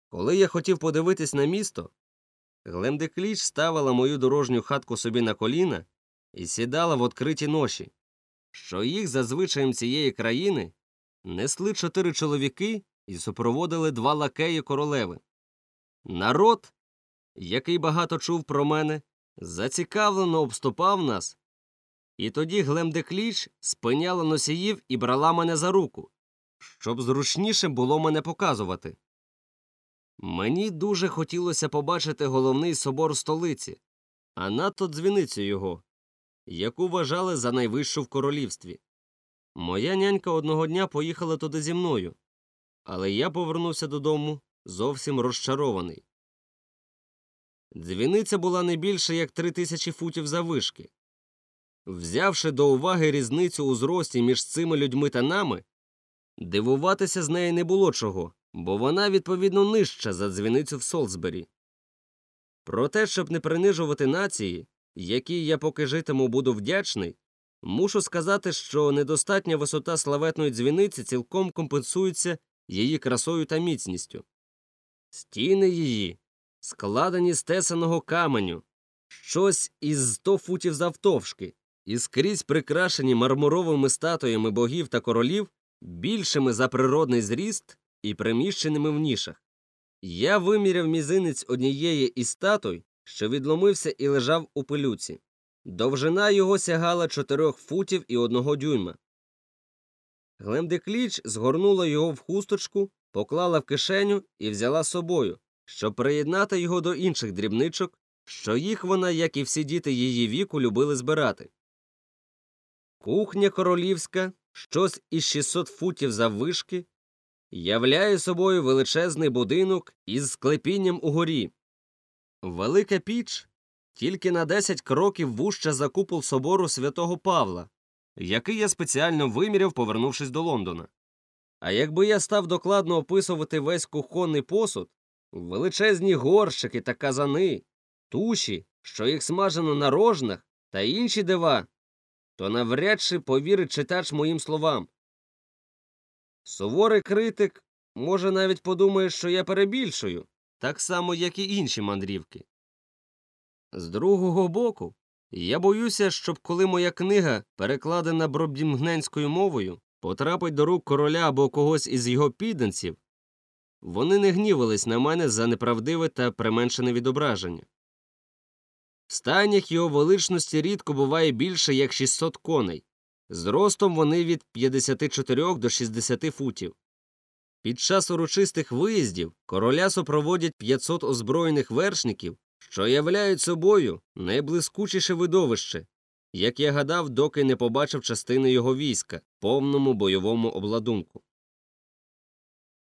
Коли я хотів подивитись на місто, Глемдекліч ставила мою дорожню хатку собі на коліна і сідала в відкриті ноші, що їх за звичаєм цієї країни несли 4 чоловіки і супроводили 2 лакеї королеви. Народ, який багато чув про мене, зацікавлено обступав нас, і тоді Глемдекліч спиняла носіїв і брала мене за руку, щоб зручніше було мене показувати. Мені дуже хотілося побачити головний собор столиці, а надто дзвіницю його, яку вважали за найвищу в королівстві. Моя нянька одного дня поїхала туди зі мною, але я повернувся додому зовсім розчарований. Дзвіниця була не більше як 3000 футів заввишки. Взявши до уваги різницю у зрості між цими людьми та нами, дивуватися з неї не було чого, бо вона, відповідно, нижча за дзвіницю в Солсбері. Проте, щоб не принижувати нації, якій я поки житиму буду вдячний, мушу сказати, що недостатня висота славетної дзвіниці цілком компенсується її красою та міцністю. Стіни її складені з тесаного каменю, щось із 100 футів завтовшки, і скрізь прикрашені мармуровими статуями богів та королів, більшими за природний зріст і приміщеними в нішах. Я виміряв мізинець однієї із статуй, що відломився і лежав у пилюці. Довжина його сягала 4 футів і 1 дюйма. Глемдекліч згорнула його в хусточку, поклала в кишеню і взяла з собою, щоб приєднати його до інших дрібничок, що їх вона, як і всі діти її віку, любили збирати. Кухня королівська, щось із 600 футів заввишки, являє собою величезний будинок із склепінням угорі. Велика піч тільки на 10 кроків вужча за купол собору святого Павла, який я спеціально виміряв, повернувшись до Лондона. А якби я став докладно описувати весь кухонний посуд, величезні горщики та казани, туші, що їх смажено на рожнах, та інші дива, то навряд чи повірить читач моїм словам. Суворий критик, може, навіть подумає, що я перебільшую, так само, як і інші мандрівки. З другого боку, я боюся, щоб коли моя книга, перекладена бробдінгненською мовою, потрапить до рук короля або когось із його підданців, вони не гнівались на мене за неправдиве та применшене відображення. В стайнях його величності рідко буває більше, як 600 коней. Зростом вони від 54 до 60 футів. Під час урочистих виїздів короля супроводять 500 озброєних вершників, що являють собою найблискучіше видовище, як я гадав, доки не побачив частини його війська в повному бойовому обладунку.